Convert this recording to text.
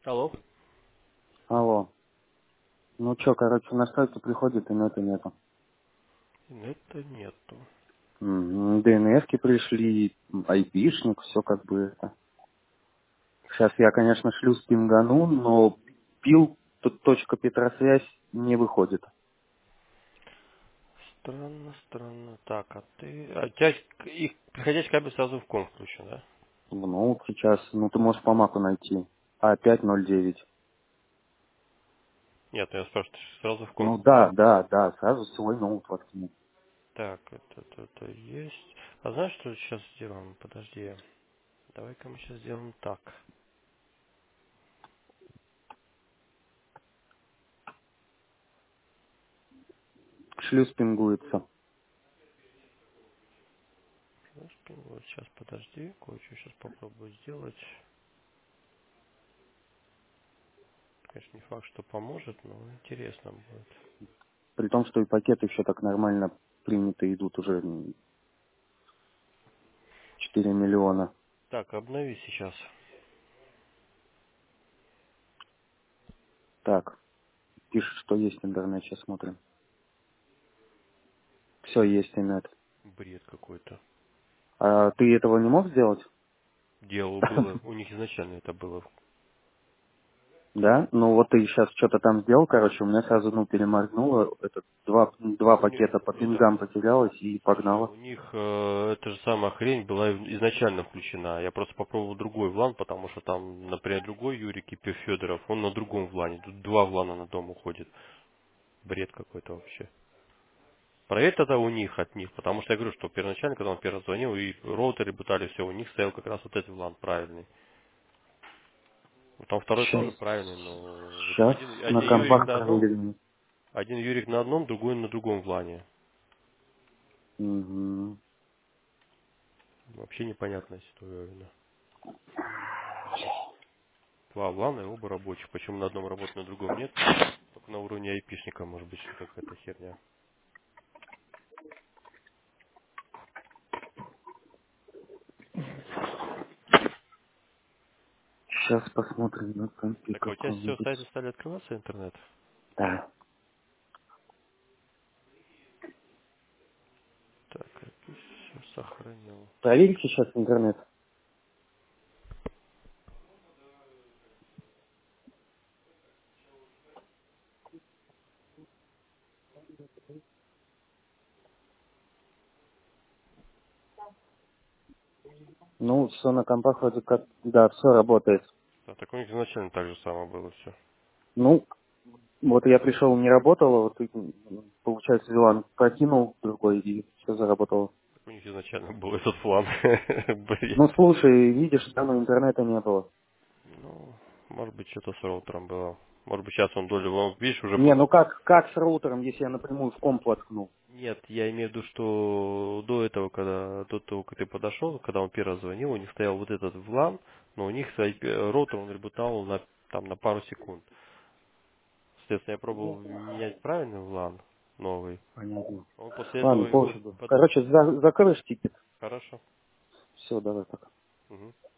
Алло. Алло. Ну чё, короче, на сайте приходит, и нету. Это нету. ДНСки пришли, айпишник, все как бы это. Сейчас я, конечно, шлю с пингану, но пил, тут точка Петросвязь не выходит. Странно, странно. Так, а ты... А у тебя их приходящий кабель сразу в ком включен, да? Ну, сейчас, ну ты можешь по маку найти. А509. Нет, я спрашиваю, ты сразу в ком? Ну да, сразу свой ноут воткни. Так, это есть. А знаешь, что сейчас сделаем? Подожди. Давай-ка мы сейчас сделаем так. Шлюз пингуется. Господи, вот сейчас подожди. Кое-что сейчас попробую сделать. Конечно, не факт, что поможет, но интересно будет. При том, что и пакеты еще так нормально приняты идут уже 4 миллиона. Так, обнови сейчас. Так, пишет, что есть интернет, сейчас смотрим. Все, есть интернет. Бред какой-то. А ты этого не мог сделать? Дело было, у них изначально это было. Да? Ну вот ты сейчас что-то там сделал, короче, у меня сразу, ну, переморгнуло, два У них, пакета по это, пингам потерялось и Слушай, погнало. у них эта же самая хрень была изначально включена. Я просто попробовал другой влан, потому что там, например, другой Юрий Федоров, он на другом влане. Тут два влана на дом уходит. Бред какой-то вообще. Проект это у них, от них, потому что я говорю, что первоначально, когда он первый звонил, и роутеры бытали, все, у них стоял как раз вот этот влан правильный. Ну, там второй тоже Сейчас, правильный, но в общем сейчас на один Юрик компах на одном, проверим. один Юрик на одном, другой на другом влане. Мгм. Вообще непонятная ситуация. Два влана и оба рабочих. Почему на одном работает, на другом нет? Только на уровне айпишника может быть что какая-то херня. Сейчас посмотрим на компе, Так, а у как тебя он все, будет. сайты стали открываться, интернет? Да. Так, все сохранил. Проверить сейчас интернет. Ну, все на компах вроде как, да, все работает. А так у них изначально так же самое было все. Ну, вот я пришел, не работало, вот, получается, Вилан прокинул другой, и все заработало. У них изначально был этот план. Бред. Ну, слушай, видишь, там интернета не было. Ну, может быть, что-то с роутером было. Может быть, сейчас он долю... Он, видишь, уже Не, просто... ну как с роутером, если я напрямую в комп воткнул? Нет, я имею в виду, что до этого, до того, как ты подошел, когда он первый звонил, у них стоял вот этот влан, но у них роутер, он работал на пару секунд. Соответственно, я пробовал менять правильный влан новый. Понятно. Он после Ладно, этого его пофигу. под... Короче, закроешь тикет. Хорошо. Все, давай пока. Мгм.